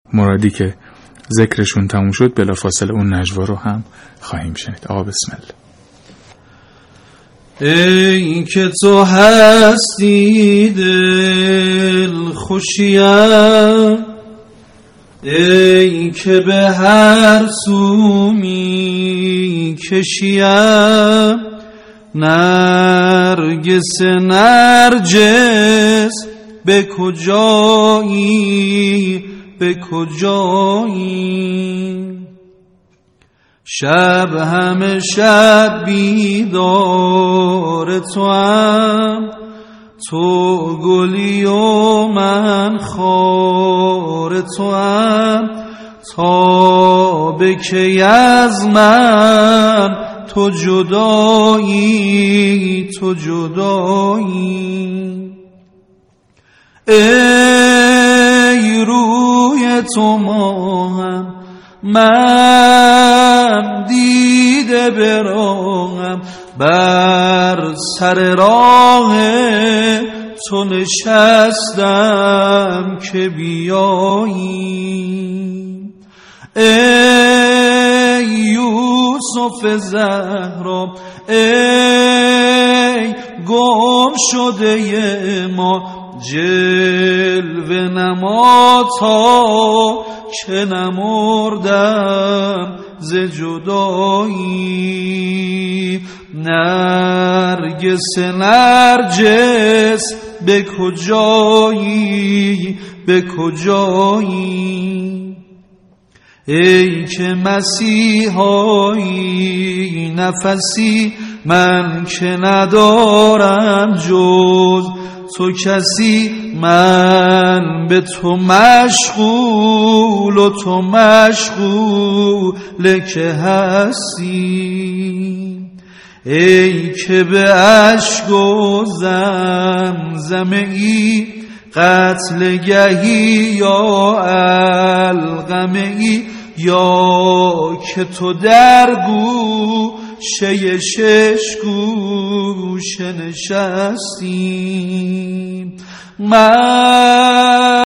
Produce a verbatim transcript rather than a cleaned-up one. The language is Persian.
مرادی که ذکرشون تموم شد بلافاصله اون نجوا رو هم خواهیم شنید. آقا بسم الله. ای که تو هستی دل خوشیم، ای که به هر سو می کشیم، نرگس نرجس به کجایی به کجایی، شب همه شب بیدار تو هم، تو گلی و من خار تو هم، تا به کی از من تو جدایی تو جدایی. ای روی تو ماهم من دیده براهم، بر سر راه تو نشستم که بیایی. ای یوسف زهرا، ای گم شده ما، جلوه نما تا که نمردم ز جدایی. نرگس نرجس به کجایی به کجایی، ای که مسیحایی نفسی من که ندارم جز تو کسی، من به تو مشغول و تو مشغول که هستی. ای که به اشک و زمزمه‌ای قتل گهی یا القمه‌ای، یا که تو در گوشه شش گوشه نشستی. من